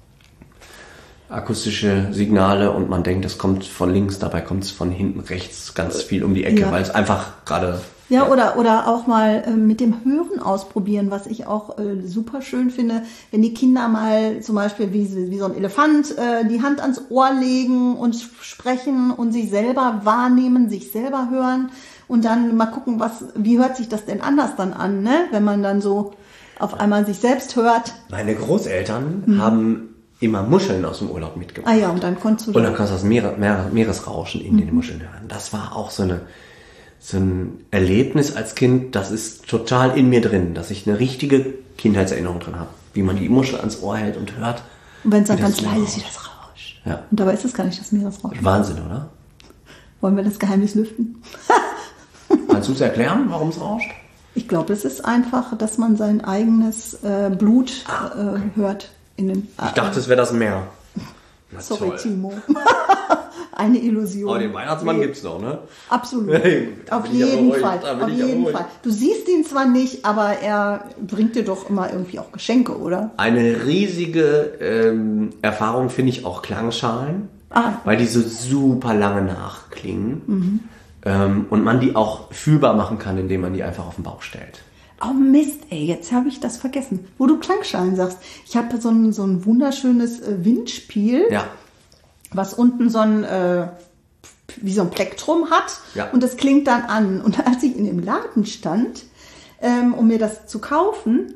B: akustische Signale und man denkt, das kommt von links, dabei kommt es von hinten rechts ganz viel um die Ecke, weil es einfach gerade...
A: Ja, oder auch mal mit dem Hören ausprobieren, was ich auch super schön finde, wenn die Kinder mal zum Beispiel wie so ein Elefant die Hand ans Ohr legen und sprechen und sich selber wahrnehmen, sich selber hören und dann mal gucken, wie hört sich das denn anders dann an, ne? Wenn man dann so auf einmal sich selbst hört.
B: Meine Großeltern haben immer Muscheln aus dem Urlaub mitgebracht.
A: Ah ja, und dann konntest du
B: das Meeresrauschen in den Muscheln hören. Das war auch so ein Erlebnis als Kind, das ist total in mir drin, dass ich eine richtige Kindheitserinnerung drin habe, wie man die Muschel ans Ohr hält und hört.
A: Und wenn es dann ganz leise ist, wie das rauscht.
B: Ja.
A: Und dabei ist es gar nicht das Meeresrauschen.
B: Wahnsinn, oder?
A: Wollen wir das Geheimnis lüften?
B: Kannst du es erklären, warum es rauscht?
A: Ich glaube, es ist einfach, dass man sein eigenes Blut hört.
B: Ich dachte, es wäre das Meer.
A: Sorry, toll. Timo. Eine Illusion.
B: Aber den Weihnachtsmann gibt's noch, ne?
A: Absolut. Auf jeden Fall. Du siehst ihn zwar nicht, aber er bringt dir doch immer irgendwie auch Geschenke, oder?
B: Eine riesige Erfahrung finde ich auch Klangschalen, weil die so super lange nachklingen und man die auch fühlbar machen kann, indem man die einfach auf den Bauch stellt.
A: Oh Mist, ey, jetzt habe ich das vergessen. Wo du Klangschalen sagst. Ich habe so ein wunderschönes Windspiel, was unten wie so ein Plektrum hat. Ja. Und das klingt dann an. Und als ich in dem Laden stand, um mir das zu kaufen,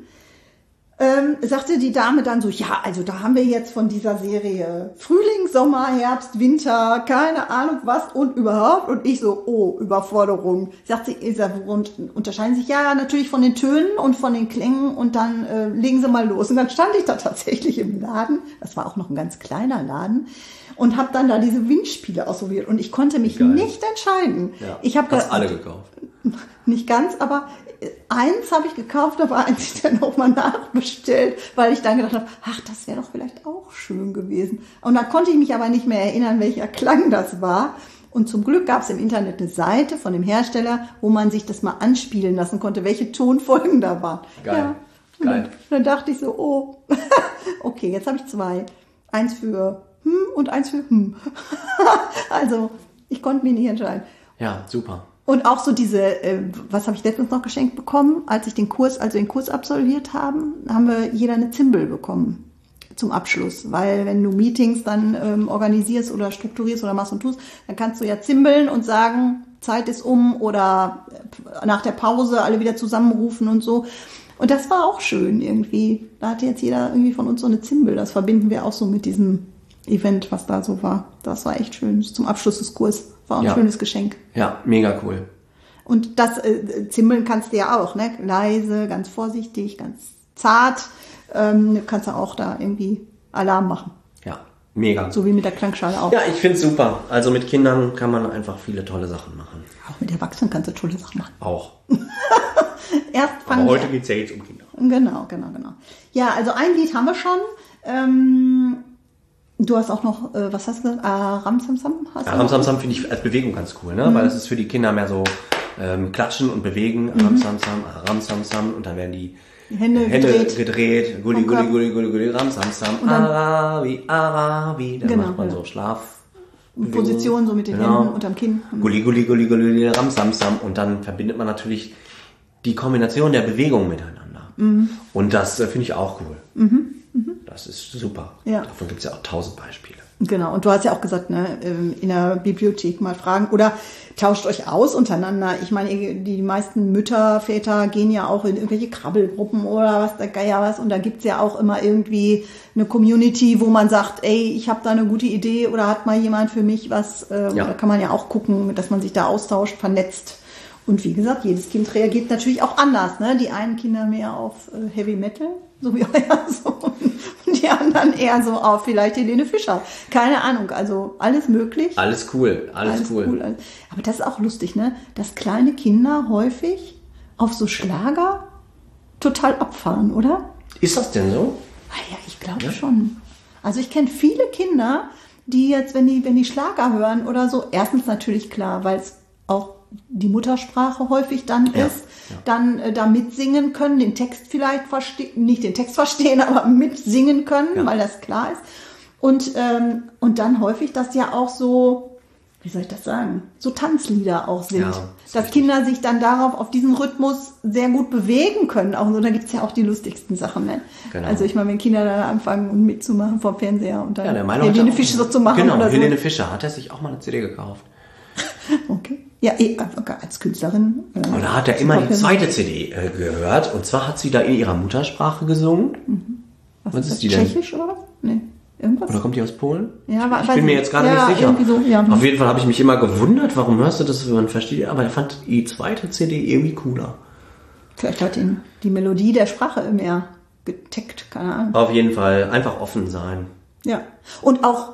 A: sagte die Dame dann so, ja, also da haben wir jetzt von dieser Serie Frühling, Sommer, Herbst, Winter, keine Ahnung was und überhaupt. Und ich so, oh, Überforderung. Sagt sie, worin unterscheiden sich? Ja, natürlich von den Tönen und von den Klängen und dann legen Sie mal los. Und dann stand ich da tatsächlich im Laden, das war auch noch ein ganz kleiner Laden, und habe dann da diese Windspiele ausprobiert. Und ich konnte mich nicht entscheiden.
B: Ja.
A: Ich habe
B: das alle gekauft.
A: Nicht ganz, aber eins habe ich gekauft, aber eins ich dann auch mal nachbestellt, weil ich dann gedacht habe, ach, das wäre doch vielleicht auch schön gewesen. Und dann konnte ich mich aber nicht mehr erinnern, welcher Klang das war. Und zum Glück gab es im Internet eine Seite von dem Hersteller, wo man sich das mal anspielen lassen konnte, welche Tonfolgen da waren.
B: Geil. Ja. Geil.
A: Dann dachte ich so, oh, okay, jetzt habe ich 2. Eins für und eins für Also, ich konnte mich nicht entscheiden.
B: Ja, super.
A: Und auch so was habe ich letztens noch geschenkt bekommen, als ich den Kurs absolviert haben wir jeder eine Zimbel bekommen zum Abschluss. Weil wenn du Meetings dann organisierst oder strukturierst oder machst und tust, dann kannst du ja zimbeln und sagen, Zeit ist um oder nach der Pause alle wieder zusammenrufen und so. Und das war auch schön irgendwie. Da hatte jetzt jeder irgendwie von uns so eine Zimbel. Das verbinden wir auch so mit diesem Event, was da so war. Das war echt schön. Zum Abschluss des Kurses. War ein schönes Geschenk.
B: Ja, mega cool.
A: Und das Zimbeln kannst du ja auch, ne? Leise, ganz vorsichtig, ganz zart. Kannst du auch da irgendwie Alarm machen.
B: Ja, mega.
A: So wie mit der Klangschale auch.
B: Ja, ich finde es super. Also mit Kindern kann man einfach viele tolle Sachen machen.
A: Auch mit Erwachsenen kannst du tolle Sachen machen.
B: Auch.
A: Aber
B: heute geht es ja jetzt um Kinder.
A: Genau. Ja, also ein Lied haben wir schon. Du hast auch noch, was hast du gesagt? Ramsamsam?
B: Ramsamsam finde ich als Bewegung ganz cool, ne? Weil das ist für die Kinder mehr so klatschen und bewegen. Ramsamsam. Und dann werden die Hände gedreht. Gulli, Ramsamsam. Arabi. Dann macht man so
A: Schlafposition, so mit den Händen unterm Kinn.
B: Gulli, Ramsamsam. Und dann verbindet man natürlich die Kombination der Bewegung miteinander. Und das finde ich auch cool. Das ist super. Ja. Davon gibt es ja auch 1000 Beispiele.
A: Genau, und du hast ja auch gesagt, ne, in der Bibliothek mal fragen oder tauscht euch aus untereinander. Ich meine, die meisten Mütter, Väter gehen ja auch in irgendwelche Krabbelgruppen oder was, der Geier was. Und da gibt's ja auch immer irgendwie eine Community, wo man sagt, ey, ich habe da eine gute Idee oder hat mal jemand für mich was. Da kann man ja auch gucken, dass man sich da austauscht, vernetzt. Und wie gesagt, jedes Kind reagiert natürlich auch anders. Ne? Die einen Kinder mehr auf Heavy Metal, so wie euer Sohn. Und die anderen eher so auf vielleicht Helene Fischer. Keine Ahnung, also alles möglich.
B: Alles cool.
A: Aber das ist auch lustig, ne? Dass kleine Kinder häufig auf so Schlager total abfahren, oder?
B: Ist das denn so?
A: Ja, ich glaube schon. Also ich kenne viele Kinder, die jetzt, wenn die Schlager hören oder so, erstens natürlich klar, weil es auch die Muttersprache häufig dann ist, dann da mitsingen können, den Text vielleicht nicht den Text verstehen, aber mitsingen können, weil das klar ist. Und dann häufig das ja auch so, wie soll ich das sagen, so Tanzlieder auch sind. Ja, dass richtig. Kinder sich dann auf diesen Rhythmus sehr gut bewegen können. Auch so, da gibt's ja auch die lustigsten Sachen. Ne? Genau. Also ich meine, wenn Kinder dann anfangen mitzumachen vom Fernseher und dann Helene Fischer so zu machen.
B: Genau,
A: oder
B: Helene Fischer hat er sich auch mal eine CD gekauft.
A: Okay. Ja, als Künstlerin.
B: Und da hat er immer die zweite CD gehört. Und zwar hat sie da in ihrer Muttersprache gesungen.
A: Was ist die denn? Tschechisch oder was? Nee, irgendwas.
B: Oder kommt die aus Polen?
A: Ja,
B: ich bin mir jetzt gerade nicht sicher.
A: So, ja.
B: Auf jeden Fall habe ich mich immer gewundert, warum hörst du das, wenn man versteht. Aber er fand die zweite CD irgendwie cooler.
A: Vielleicht hat ihn die Melodie der Sprache mehr getaggt, keine Ahnung.
B: Auf jeden Fall einfach offen sein.
A: Ja, und auch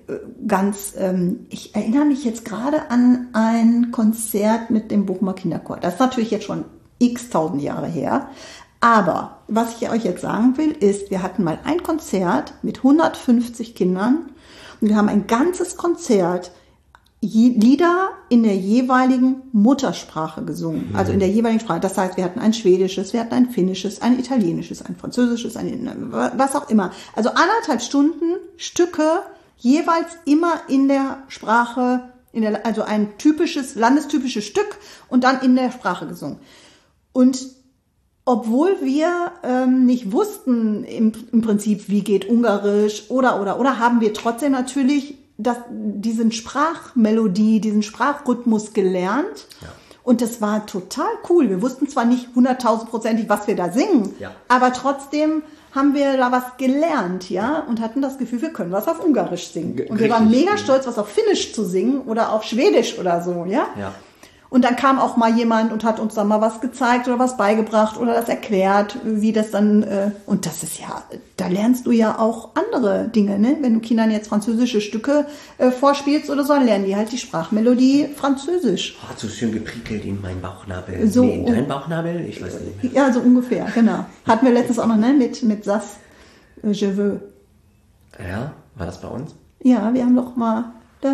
A: ich erinnere mich jetzt gerade an ein Konzert mit dem Bochumer Kinderchor. Das ist natürlich jetzt schon x-tausend Jahre her. Aber was ich euch jetzt sagen will, ist, wir hatten mal ein Konzert mit 150 Kindern und wir haben ein ganzes Konzert Lieder in der jeweiligen Muttersprache gesungen, also in der jeweiligen Sprache. Das heißt, wir hatten ein Schwedisches, wir hatten ein Finnisches, ein Italienisches, ein Französisches, was auch immer. Also 1,5 Stunden Stücke, jeweils immer in der Sprache, also ein landestypisches Stück und dann in der Sprache gesungen. Und obwohl wir nicht wussten im Prinzip, wie geht Ungarisch oder haben wir trotzdem natürlich diesen Sprachmelodie, diesen Sprachrhythmus gelernt. Ja. Und das war total cool. Wir wussten zwar nicht 100.000%, was wir da singen, aber trotzdem haben wir da was gelernt, ja, und hatten das Gefühl, wir können was auf Ungarisch singen. Und wir waren mega stolz, was auf Finnisch zu singen oder auf Schwedisch oder so, ja. Und dann kam auch mal jemand und hat uns dann mal was gezeigt oder was beigebracht oder das erklärt, wie das dann, und das ist ja, da lernst du ja auch andere Dinge, ne? Wenn du Kindern jetzt französische Stücke vorspielst oder so, dann lernen die halt die Sprachmelodie Französisch.
B: Hat so schön geprickelt in meinen Bauchnabel. So, in deinen Bauchnabel? Ich weiß nicht mehr.
A: Ja, so ungefähr, genau. Hatten wir letztens auch noch, ne? Mit Sass, Je veux.
B: Ja, war das bei uns?
A: Ja, wir haben doch mal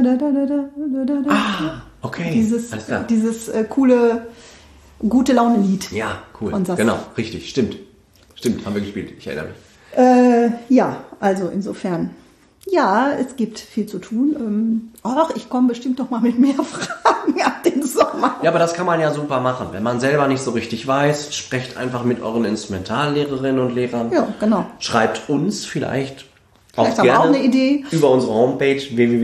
B: okay.
A: Dieses coole, gute Laune-Lied.
B: Ja, cool. Genau, richtig, stimmt, haben wir gespielt, ich erinnere mich.
A: Ja, also insofern, ja, es gibt viel zu tun. Ich komme bestimmt noch mal mit mehr Fragen ab den Sommer.
B: Ja, aber das kann man ja super machen. Wenn man selber nicht so richtig weiß, sprecht einfach mit euren Instrumentallehrerinnen und Lehrern.
A: Ja, genau.
B: Schreibt uns vielleicht
A: haben wir auch eine Idee.
B: Über unsere Homepage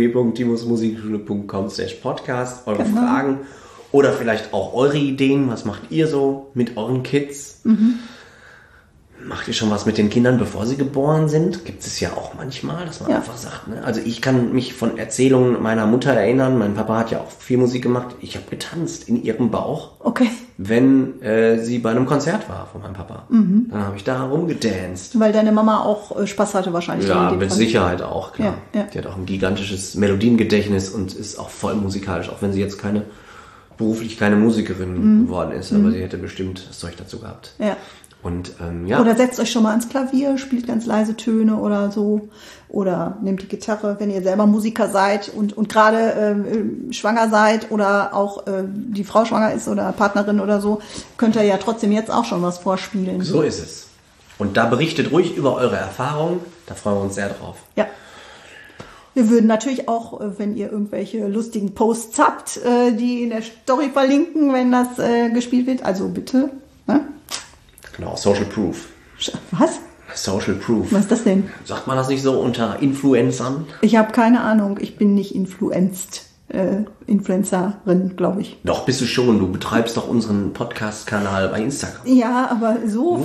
B: www.timosmusikschule.com/podcast eure Fragen oder vielleicht auch eure Ideen. Was macht ihr so mit euren Kids? Macht ihr schon was mit den Kindern, bevor sie geboren sind? Gibt es ja auch manchmal, dass man einfach sagt, ne? Also ich kann mich von Erzählungen meiner Mutter erinnern. Mein Papa hat ja auch viel Musik gemacht. Ich habe getanzt in ihrem Bauch, wenn sie bei einem Konzert war von meinem Papa. Dann habe ich da rumgedanced.
A: Weil deine Mama auch Spaß hatte wahrscheinlich.
B: Ja, mit Sicherheit auch, klar. Ja. Die hat auch ein gigantisches Melodiengedächtnis und ist auch voll musikalisch, auch wenn sie jetzt beruflich keine Musikerin geworden ist. Aber sie hätte bestimmt das Zeug dazu gehabt.
A: Ja.
B: Und,
A: Oder setzt euch schon mal ans Klavier, spielt ganz leise Töne oder so. Oder nehmt die Gitarre, wenn ihr selber Musiker seid und gerade schwanger seid oder auch die Frau schwanger ist oder Partnerin oder so, könnt ihr ja trotzdem jetzt auch schon was vorspielen.
B: So ist es. Und da berichtet ruhig über eure Erfahrungen. Da freuen wir uns sehr drauf.
A: Ja. Wir würden natürlich auch, wenn ihr irgendwelche lustigen Posts habt, die in der Story verlinken, wenn das gespielt wird. Also bitte, ne?
B: Genau, Social Proof.
A: Was?
B: Social Proof.
A: Was ist das denn?
B: Sagt man das nicht so unter Influencern?
A: Ich habe keine Ahnung. Ich bin nicht Influencerin, glaube ich.
B: Doch, bist du schon. Du betreibst doch unseren Podcast-Kanal bei Instagram.
A: Ja, aber so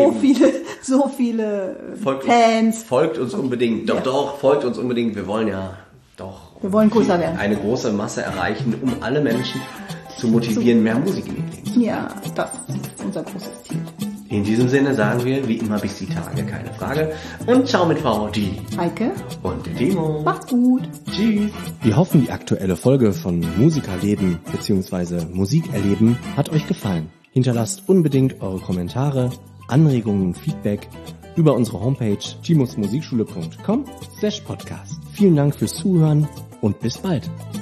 A: viele Fans.
B: Folgt uns unbedingt. Doch, folgt uns unbedingt. Wir wollen
A: wir wollen größer werden.
B: Eine große Masse erreichen, um alle Menschen zu motivieren, mehr Musik in ihr Leben zu machen.
A: Ja, das ist unser großes Ziel.
B: In diesem Sinne sagen wir, wie immer, bis die Tage, keine Frage. Und ciao mit Frau die
A: Heike
B: und der Timo.
A: Macht's gut.
B: Tschüss.
C: Wir hoffen, die aktuelle Folge von Musikerleben bzw. Musikerleben hat euch gefallen. Hinterlasst unbedingt eure Kommentare, Anregungen und Feedback über unsere Homepage timosmusikschule.com/podcast. Vielen Dank fürs Zuhören und bis bald.